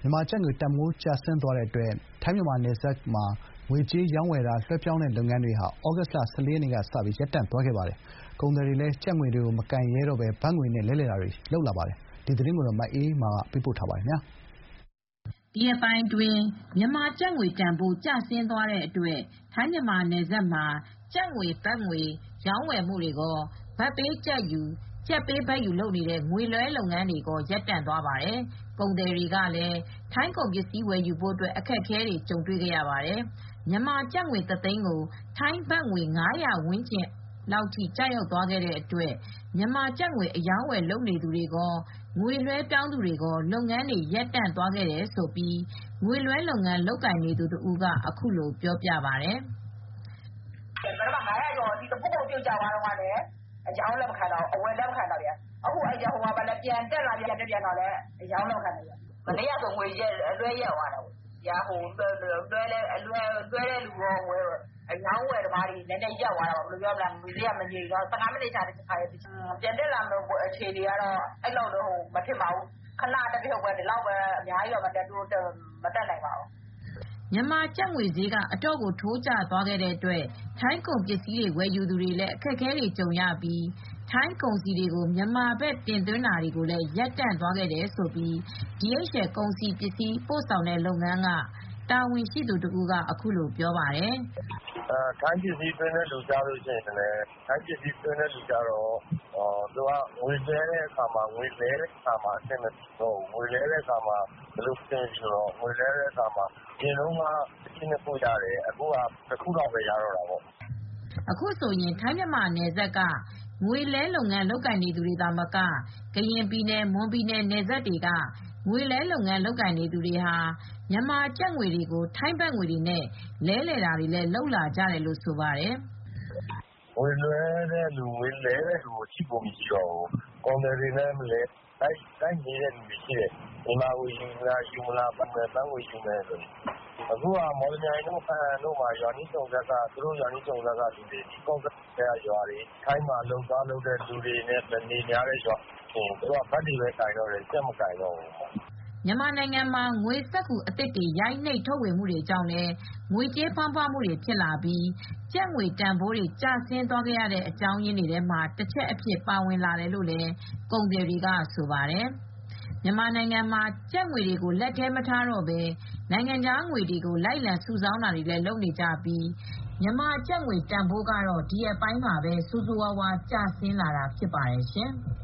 မြန်မာကျပ်ငွေတန်ဖိုးကျဆင်းသွားတဲ့အတွက်ထိုင်းမြန်မာနယ်စပ်မှာငွေကြေးရောင်းဝယ်တာလွှဲပြောင်းတဲ့လုပ်ငန်းတွေဟာဩဂုတ်လ 14 ရက်နေ့ကစပြီးရပ်တန့်သွားခဲ့ပါတယ်။ကုန်သည်တွေလည်းကျပ်ငွေတွေကိုမကိုင်ရဲတော့ဘဲဘတ်ငွေနဲ့လဲလှယ်တာတွေလုပ်လာပါတယ်။ဒီသတင်းကိုမအေးအေးမာကသတင်းပေးပို့ထားပါတယ်။ဒီရက်ပိုင်းအတွင်းမြန်မာကျပ်ငွေတန်ဖိုးကျဆင်းသွားတဲ့အတွက်ထိုင်းမြန်မာနယ်စပ်မှာကျပ်ငွေဘတ်ငွေရောင်းဝယ်မှုတွေကောဘတ်ပေးကျပ်ယူကျပ်ပေးဘတ်ယူလုပ်နေတဲ့ငွေလွှဲလုပ်ငန်းတွေကောရပ်တန့်သွားပါတယ်။ကုန်သည်တွေကလည်းထိုင်းကုန်ပစ္စည်းဝယ်ယူဖို့အခက်အခဲတွေကြုံတွေ့ခဲ့ရပါတယ်။မြန်မာကျပ်ငွေတသိန်းကိုထိုင်းဘတ်ငွေ900ဝန်းကျင်လောက်ထိကျရောက်သွားတဲ့အတွက်မြန်မာကျပ်ငွေအရောင်းအဝယ်လုပ်နေသူတွေကောငွေလွှဲပြောင်းသူတွေကောလုပ်ငန်းတွေရပ်တန့်သွားခဲ့တယ်လို့ငွေလွှဲလုပ်ငန်းလုပ်ကိုင်နေသူတဦးကအခုလိုပြောပြပါတယ်။ "ပထမ 900 ကျော်တပုတ်ပြုတ်ကျသွားတုန်းကလည်းအရောင်းလက်မခံတော့ဘူးအဝယ်လက်မခံတော့ဘူးအခုပြန်တက်လာတော့လည်းအရောင်းလက်မခံတော့ဘူးမနေ့ကဆိုငွေအလွှဲရပ်သွားတာလွှဲတဲ့လူရောအရောင်းအဝယ်သမားတွေရပ်သွားတာပေါ့ငွေဈေးကမငြိမ်တော့15မိနစ်ခြားတခါပြန်တက်လာမယ့်အခြေအနေကတော့အဲဒီလောက်မထင်ပါဘူးခဏတဖြုတ်ပဲဒီလောက်ပဲအများကြီးတော့မတက်နိုင်ပါဘူး။မြန်မာကျပ်ငွေဈေးကအတော့်ကိုထိုးကျသွားတဲ့အတွက်ထိုင်းကုန်ပစ္စည်းတွေဝယ်ယူသူတွေလည်းအခက်အခဲတွေကြုံရပြီးထိုင်းကုန်စည်တွေကိုမြန်မာဘက်တင်သွင်းတာတွေကိုလည်းရပ်တန့်သွားခဲ့တယ်လို့ DHL ကုန်စည်ပစ္စည်းပို့ဆောင်တဲ့လုပ်ငန်းကတာဝန်ရှိသူတဦးကအခုလိုပြောပါတယ်။ "ထိုင်းပစ္စည်းသွင်းတဲ့လူကျတော့ငွေလွှဲတဲ့အခါမှာငွေလဲတဲ့အခါမှာအဆင်မပြေတော့ဘူးငွေလဲတဲ့အခါမှာအရင်တုန်းကတခုရတယ်အခုကတခုလောက်ပဲရတော့တာပေါ့။အခုဆိုရင်ထိုင်းမြန်မာနယ်စပ်ကငွေလဲလုပ်ငန်းလုပ်ကိုင်နေသူတွေသာမကကရင်ပြည်နယ်မွန်ပြည်နယ်နယ်စပ်တွေကငွေလဲလုပ်ငန်းလုပ်ကိုင်နေသူတွေဟာမြန်မာကျပ်ငွေတွေကိုထိုင်းဘတ်ငွေတွေနဲ့လဲလှယ်တာတွေလည်းလုပ်လာကြတယ်လို့ဆိုပါတယ်။ "ငွေလွှဲတဲ့လူငွေလဲတဲ့လူကိုကြည့်ဖို့မရှိတော့ဘူးကုန်သည်တွေလည်းမလဲလိုက်မေးတဲ့လူတွေရှိတယ်မြန်မာငွေယူမလားဘတ်ငွေယူမယ်ဆိုအခုကမော်လမြိုင်တို့ဘားအံတို့မှာရွာနီးချုံစက်ကလူတွေထိုင်းမှာအလုပ်သွားလုပ်တဲ့လူတွေနဲ့နေများတဲ့ရွာတွေသူတို့ကဘတ်တွေပဲကိုင်တော့တယ်ကျပ်မကိုင်တော့ဘူး။မြန်မာနိုင်ငံမှာငွေစက္ကူအသစ်တွေရိုက်နှိပ်ထုတ်ဝေမှုတွေကြောင့်လည်းငွေကြေးဖောင်းပွမှုတွေဖြစ်လာပြီးကျပ်ငွေတန်ဖိုးတွေကျဆင်းသွားခဲ့ရတဲ့အကြောင်းရင်းတွေထဲမှာတချက်အဖြစ်ပါဝင်လာတယ်လို့လည်းကုန်သည်တွေကဆိုပါတယ်။မြန်မာနိုင်ငံမှာကျပ်ငွေတွေကိုလက်ထဲမထားတော့ဘဲနိုင်ငံခြားငွေတွေကိုလိုက်လံစုဆောင်းတာတွေလည်းလုပ်နေကြပြီးမြန်မာကျပ်ငွေတန်ဖိုးကတော့ဒီရက်ပိုင်းမှာပဲဆိုးဆိုးဝါးဝါးကျဆင်းလာတာဖြစ်ပါတယ်ရှင်။